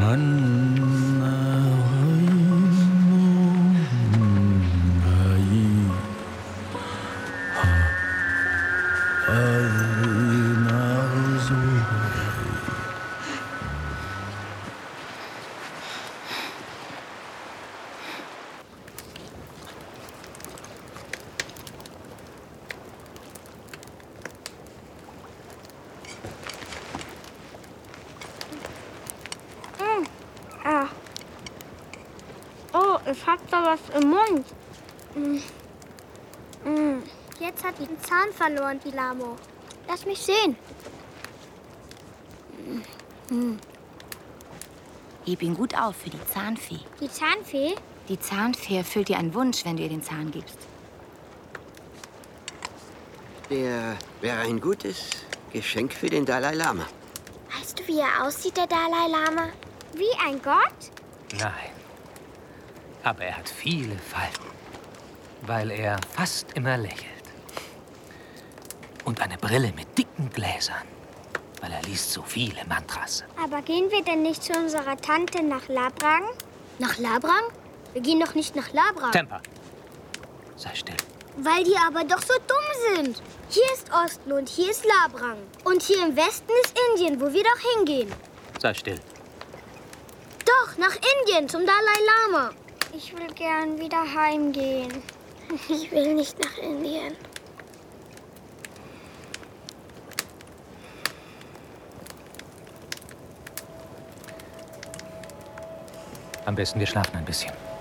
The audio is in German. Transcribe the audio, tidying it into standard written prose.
Oh, ich hab da was im Mund. Jetzt hat die den Zahn verloren, die Lamo. Lass mich sehen. Heb ihn gut auf für die Zahnfee. Die Zahnfee? Die Zahnfee erfüllt dir einen Wunsch, wenn du ihr den Zahn gibst. Der wäre ein gutes Geschenk für den Dalai Lama. Weißt du, wie er aussieht, der Dalai Lama? Wie ein Gott? Nein. Aber er hat viele Falten, weil er fast immer lächelt. Und eine Brille mit dicken Gläsern, weil er liest so viele Mantras. Aber gehen wir denn nicht zu unserer Tante nach Labrang? Nach Labrang? Wir gehen doch nicht nach Labrang. Temper! Sei still. Weil die aber doch so dumm sind. Hier ist Osten und hier ist Labrang. Und hier im Westen ist Indien, wo wir doch hingehen. Sei still. Doch, nach Indien, zum Dalai Lama. Ich will gern wieder heimgehen. Ich will nicht nach Indien. Am besten, wir schlafen ein bisschen.